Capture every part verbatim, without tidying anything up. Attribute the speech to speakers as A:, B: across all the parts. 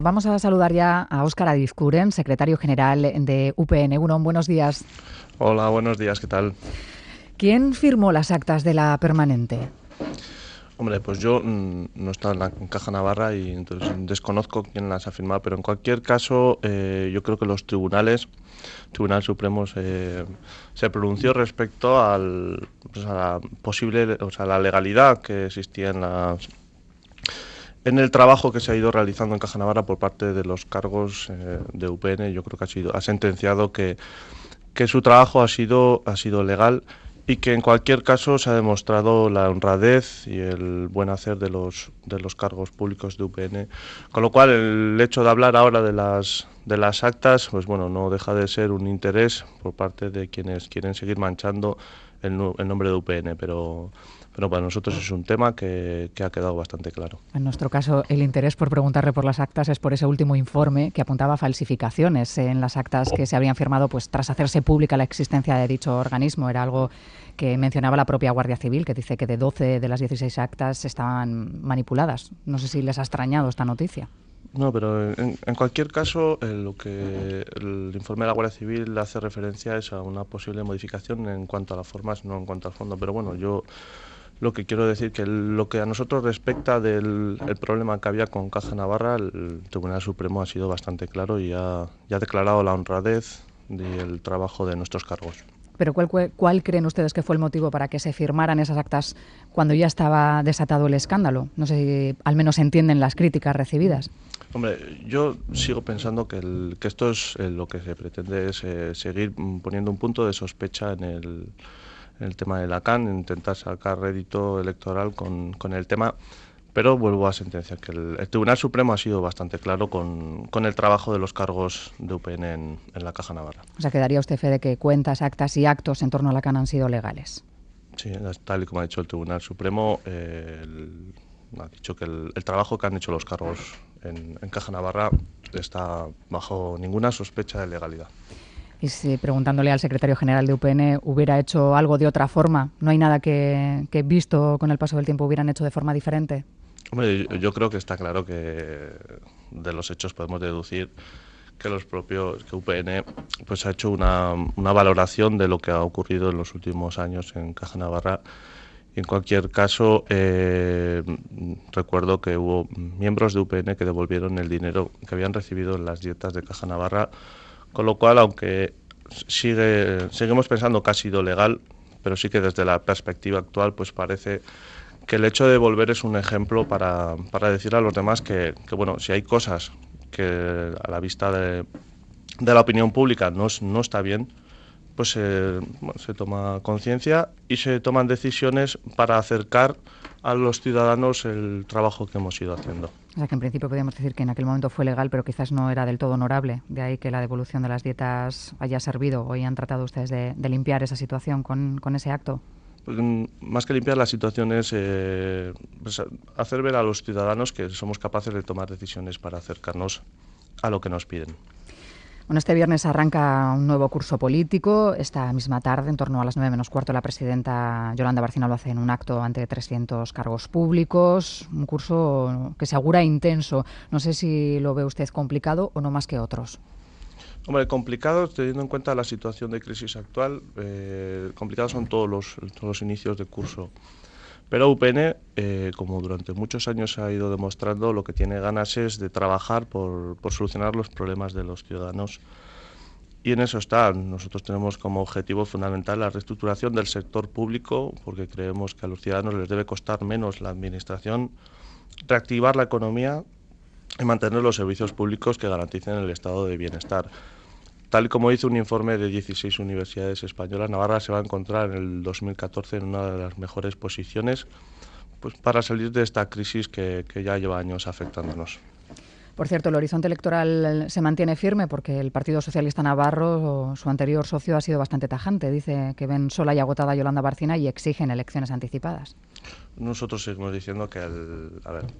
A: Vamos a saludar ya a Óscar Adizkuren, secretario general de U P N. Egunon, buenos días.
B: Hola, buenos días, ¿qué tal?
A: ¿Quién firmó las actas de la permanente?
B: Hombre, pues yo mmm, no estaba en la en Caja Navarra y entonces desconozco quién las ha firmado, pero en cualquier caso eh, yo creo que los tribunales, Tribunal Supremo se, se pronunció respecto al, pues a la posible, o sea, la legalidad que existía en las en el trabajo que se ha ido realizando en Caja Navarra por parte de los cargos eh, de U P N. Yo creo que ha sido ha sentenciado que que su trabajo ha sido ha sido legal y que en cualquier caso se ha demostrado la honradez y el buen hacer de los de los cargos públicos de U P N, con lo cual el hecho de hablar ahora de las de las actas, pues bueno, no deja de ser un interés por parte de quienes quieren seguir manchando el, el nombre de U P N, pero pero para nosotros es un tema que, que ha quedado bastante claro.
A: En nuestro caso, el interés por preguntarle por las actas es por ese último informe que apuntaba falsificaciones en las actas que se habían firmado pues tras hacerse pública la existencia de dicho organismo. Era algo que mencionaba la propia Guardia Civil, que dice que de doce de las dieciséis actas estaban manipuladas. No sé si les ha extrañado esta noticia.
B: No, pero en, en cualquier caso, eh, lo que el informe de la Guardia Civil hace referencia es a una posible modificación en cuanto a las formas, no en cuanto al fondo. Pero bueno, yo lo que quiero decir que lo que a nosotros respecta del el problema que había con Caja Navarra, el Tribunal Supremo ha sido bastante claro y ha, ya ha declarado la honradez del trabajo de nuestros cargos.
A: Pero ¿cuál, ¿cuál creen ustedes que fue el motivo para que se firmaran esas actas cuando ya estaba desatado el escándalo? No sé si al menos entienden las críticas recibidas.
B: Hombre, yo sigo pensando que, el, que esto es eh, lo que se pretende es eh, seguir poniendo un punto de sospecha en el, en el tema de la C A N, intentar sacar rédito electoral con, con el tema, pero vuelvo a sentenciar que el, el Tribunal Supremo ha sido bastante claro con, con el trabajo de los cargos de U P N en, en la Caja Navarra.
A: O sea, que daría usted fe de que cuentas, actas y actos en torno a la C A N han sido legales.
B: Sí, tal y como ha dicho el Tribunal Supremo, eh, el, ha dicho que el, el trabajo que han hecho los cargos en, en Caja Navarra está bajo ninguna sospecha de legalidad.
A: Y si preguntándole al secretario general de U P N hubiera hecho algo de otra forma, ¿no hay nada que, que visto con el paso del tiempo hubieran hecho de forma diferente?
B: Hombre, yo, yo creo que está claro que de los hechos podemos deducir que los propios que U P N pues ha hecho una, una valoración de lo que ha ocurrido en los últimos años en Caja Navarra. Y en cualquier caso, eh, recuerdo que hubo miembros de U P N que devolvieron el dinero que habían recibido en las dietas de Caja Navarra, con lo cual, aunque sigue, seguimos pensando que ha sido legal, pero sí que desde la perspectiva actual pues parece que el hecho de devolver es un ejemplo para, para decir a los demás que, que, bueno, si hay cosas que a la vista de, de la opinión pública no, no está bien, pues eh, bueno, se toma conciencia y se toman decisiones para acercar a los ciudadanos el trabajo que hemos ido haciendo.
A: O sea, que en principio podríamos decir que en aquel momento fue legal, pero quizás no era del todo honorable. De ahí que la devolución de las dietas haya servido. ¿Hoy han tratado ustedes de, de limpiar esa situación con, con ese acto?
B: Pues, más que limpiar la situación es eh, pues, hacer ver a los ciudadanos que somos capaces de tomar decisiones para acercarnos a lo que nos piden.
A: Bueno, este viernes arranca un nuevo curso político. Esta misma tarde, en torno a las nueve menos cuarto, la presidenta Yolanda Bárcena lo hace en un acto ante trescientos cargos públicos. Un curso que se augura intenso. No sé si lo ve usted complicado o no más que otros.
B: Hombre, complicado, teniendo en cuenta la situación de crisis actual, eh, complicados son todos los, todos los inicios de curso. Pero U P N, eh, como durante muchos años ha ido demostrando, lo que tiene ganas es de trabajar por, por solucionar los problemas de los ciudadanos. Y en eso está. Nosotros tenemos como objetivo fundamental la reestructuración del sector público, porque creemos que a los ciudadanos les debe costar menos la administración, reactivar la economía y mantener los servicios públicos que garanticen el estado de bienestar. Tal y como dice un informe de dieciséis universidades españolas, Navarra se va a encontrar en el dos mil catorce en una de las mejores posiciones pues, para salir de esta crisis que, que ya lleva años afectándonos.
A: Por cierto, el horizonte electoral se mantiene firme porque el Partido Socialista Navarro, su anterior socio, ha sido bastante tajante. Dice que ven sola y agotada a Yolanda Bárcena y exigen elecciones anticipadas.
B: Nosotros seguimos diciendo que el... A ver,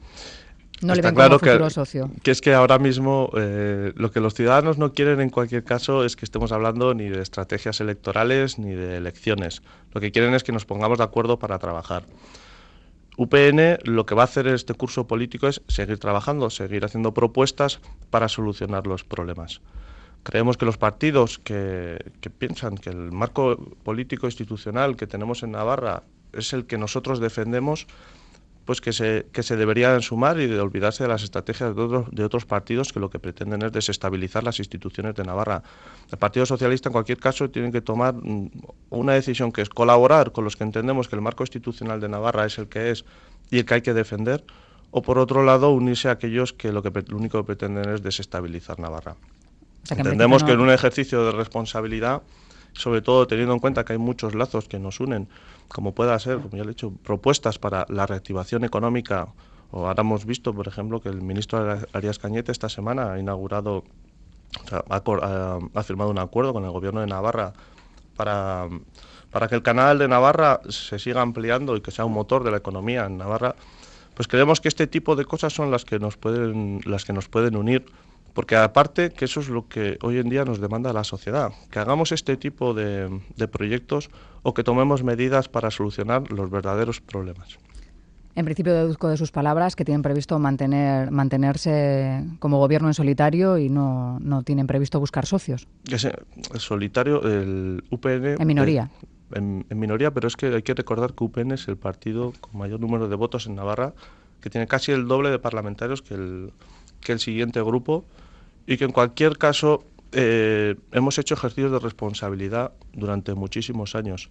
A: No
B: está
A: le ven
B: claro
A: como futuro
B: que,
A: socio.
B: Que es que ahora mismo eh, lo que los ciudadanos no quieren en cualquier caso es que estemos hablando ni de estrategias electorales ni de elecciones. Lo que quieren es que nos pongamos de acuerdo para trabajar. U P N lo que va a hacer en este curso político es seguir trabajando, seguir haciendo propuestas para solucionar los problemas. Creemos que los partidos que, que piensan que el marco político institucional que tenemos en Navarra es el que nosotros defendemos, pues que se, que se deberían sumar y de olvidarse de las estrategias de otros, de otros partidos que lo que pretenden es desestabilizar las instituciones de Navarra. El Partido Socialista, en cualquier caso, tiene que tomar una decisión que es colaborar con los que entendemos que el marco institucional de Navarra es el que es y el que hay que defender, o por otro lado, unirse a aquellos que lo, que, lo único que pretenden es desestabilizar Navarra. O sea, que entendemos en no... que en un ejercicio de responsabilidad, sobre todo teniendo en cuenta que hay muchos lazos que nos unen, como pueda ser, como ya le he dicho, propuestas para la reactivación económica, o ahora hemos visto, por ejemplo, que el ministro Arias Cañete esta semana ha inaugurado, o sea, ha, ha, ha firmado un acuerdo con el gobierno de Navarra para, para que el canal de Navarra se siga ampliando y que sea un motor de la economía en Navarra. Pues creemos que este tipo de cosas son las que nos pueden, las que nos pueden unir. Porque aparte que eso es lo que hoy en día nos demanda la sociedad, que hagamos este tipo de, de proyectos o que tomemos medidas para solucionar los verdaderos problemas.
A: En principio deduzco de sus palabras que tienen previsto mantener, mantenerse como gobierno en solitario y no, no tienen previsto buscar socios.
B: Ese, el solitario, el U P N...
A: En minoría.
B: Eh, en, en minoría, pero es que hay que recordar que U P N es el partido con mayor número de votos en Navarra, que tiene casi el doble de parlamentarios que el, que el siguiente grupo, y que en cualquier caso eh, hemos hecho ejercicios de responsabilidad durante muchísimos años.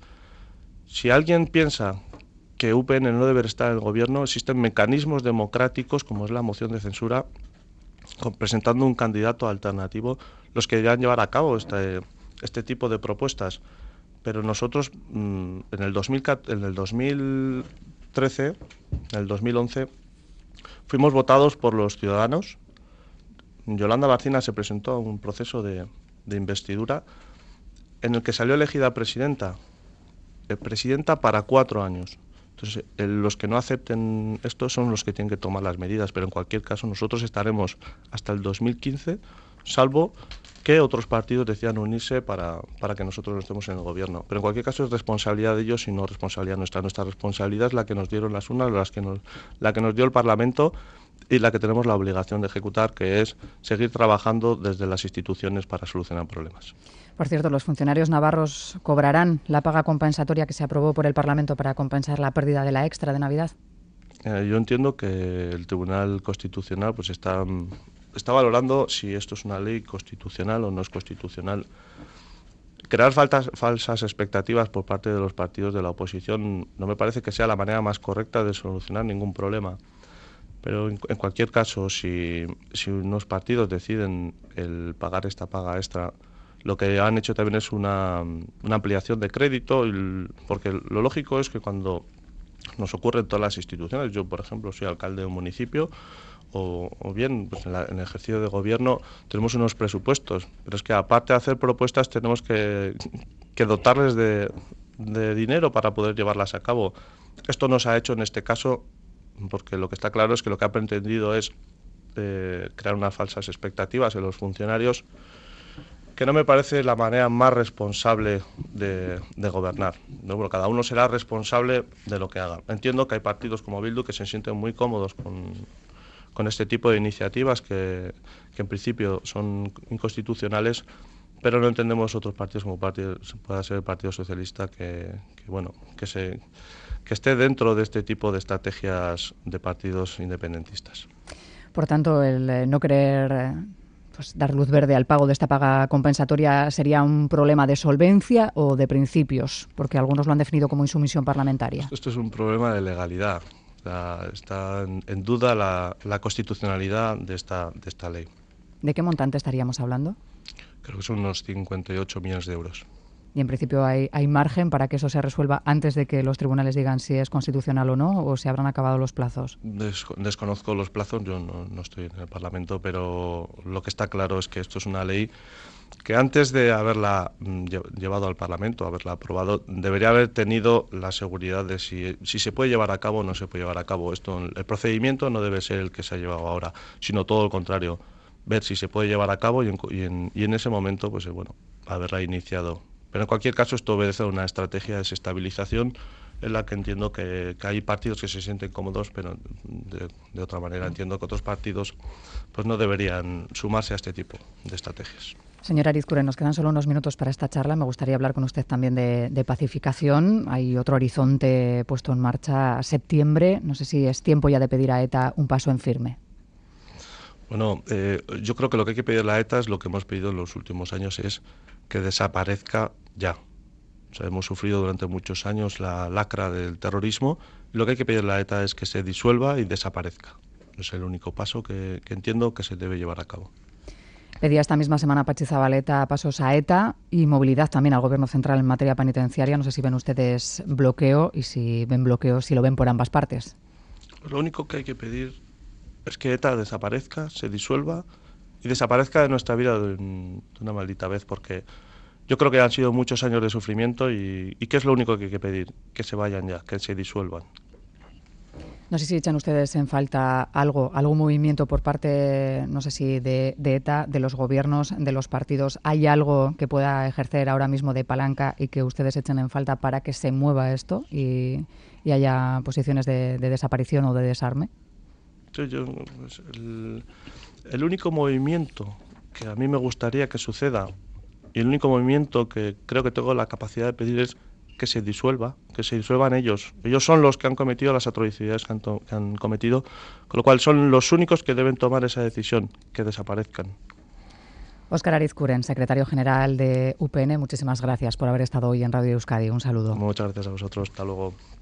B: Si alguien piensa que U P N no debe estar en el gobierno, existen mecanismos democráticos, como es la moción de censura, con, presentando un candidato alternativo, los que deberían llevar a cabo este, este tipo de propuestas. Pero nosotros mmm, en, el dos mil, en el dos mil trece, en el dos mil once, fuimos votados por los ciudadanos. Yolanda Barcina se presentó a un proceso de, de investidura en el que salió elegida presidenta, eh, presidenta para cuatro años. Entonces, eh, los que no acepten esto son los que tienen que tomar las medidas, pero en cualquier caso nosotros estaremos hasta el dos mil quince, salvo que otros partidos decidan unirse para, para que nosotros no estemos en el gobierno. Pero en cualquier caso es responsabilidad de ellos y no responsabilidad nuestra. Nuestra responsabilidad es la que nos dieron las urnas, las que nos, la que nos dio el Parlamento, y la que tenemos la obligación de ejecutar, que es seguir trabajando desde las instituciones para solucionar problemas.
A: Por cierto, los funcionarios navarros cobrarán la paga compensatoria que se aprobó por el Parlamento para compensar la pérdida de la extra de Navidad.
B: Eh, yo entiendo que el Tribunal Constitucional pues está, está valorando si esto es una ley constitucional o no es constitucional. Crear faltas, falsas expectativas por parte de los partidos de la oposición no me parece que sea la manera más correcta de solucionar ningún problema. Pero en, en cualquier caso, si, si unos partidos deciden el pagar esta paga extra, lo que han hecho también es una, una ampliación de crédito, y, porque lo lógico es que cuando nos ocurre en todas las instituciones, yo por ejemplo soy alcalde de un municipio, o, o bien pues en, la, en el ejercicio de gobierno tenemos unos presupuestos, pero es que aparte de hacer propuestas tenemos que, que dotarles de, de dinero para poder llevarlas a cabo. Esto no se ha hecho en este caso, porque lo que está claro es que lo que ha pretendido es eh, crear unas falsas expectativas en los funcionarios, que no me parece la manera más responsable de, de gobernar. ¿No? Bueno, cada uno será responsable de lo que haga. Entiendo que hay partidos como Bildu que se sienten muy cómodos con, con este tipo de iniciativas que, que en principio son inconstitucionales, pero no entendemos otros partidos como partido, pueda ser el Partido Socialista que, que bueno, que se que esté dentro de este tipo de estrategias de partidos independentistas.
A: Por tanto, el eh, no querer eh, pues, dar luz verde al pago de esta paga compensatoria sería un problema de solvencia o de principios, porque algunos lo han definido como insumisión parlamentaria.
B: Esto, esto es un problema de legalidad. La, está en, en duda la, la constitucionalidad de esta, de esta ley.
A: ¿De qué montante estaríamos hablando?
B: Creo que son unos cincuenta y ocho millones de euros.
A: Y en principio hay, hay margen para que eso se resuelva antes de que los tribunales digan si es constitucional o no, o se habrán acabado los plazos.
B: Des, desconozco los plazos, yo no, no estoy en el Parlamento, pero lo que está claro es que esto es una ley que antes de haberla llevado al Parlamento, haberla aprobado, debería haber tenido la seguridad de si, si se puede llevar a cabo o no se puede llevar a cabo. Esto, el procedimiento no debe ser el que se ha llevado ahora, sino todo lo contrario, ver si se puede llevar a cabo y en, y en, y en ese momento, pues bueno, haberla iniciado. Pero en cualquier caso esto obedece a una estrategia de desestabilización en la que entiendo que, que hay partidos que se sienten cómodos, pero de, de otra manera entiendo que otros partidos pues no deberían sumarse a este tipo de estrategias.
A: Señora Arizcuren, nos quedan solo unos minutos para esta charla. Me gustaría hablar con usted también de, de pacificación. Hay otro horizonte puesto en marcha, septiembre. No sé si es tiempo ya de pedir a ETA un paso en firme.
B: Bueno, eh, yo creo que lo que hay que pedirle a ETA es lo que hemos pedido en los últimos años, es que desaparezca ya. O sea, hemos sufrido durante muchos años la lacra del terrorismo y lo que hay que pedirle a ETA es que se disuelva y desaparezca. Es el único paso que, que entiendo que se debe llevar a cabo.
A: Pedía esta misma semana Patxi Zabaleta pasos a ETA y movilidad también al Gobierno central en materia penitenciaria. No sé si ven ustedes bloqueo y si ven bloqueo, si lo ven por ambas partes.
B: Lo único que hay que pedir es que ETA desaparezca, se disuelva y desaparezca de nuestra vida de, un, de una maldita vez, porque yo creo que han sido muchos años de sufrimiento y, y que es lo único que hay que pedir, que se vayan ya, que se disuelvan.
A: No sé si echan ustedes en falta algo, algún movimiento por parte, no sé si de, de ETA, de los gobiernos, de los partidos. ¿Hay algo que pueda ejercer ahora mismo de palanca y que ustedes echen en falta para que se mueva esto y, y haya posiciones de, de desaparición o de desarme?
B: Sí, yo, pues, el, el único movimiento que a mí me gustaría que suceda y el único movimiento que creo que tengo la capacidad de pedir es que se disuelva, que se disuelvan ellos. Ellos son los que han cometido las atrocidades que han, to- que han cometido, con lo cual son los únicos que deben tomar esa decisión, que desaparezcan.
A: Óscar Arizcuren, secretario general de U P N, muchísimas gracias por haber estado hoy en Radio Euskadi. Un saludo.
B: Muchas gracias a vosotros. Hasta luego.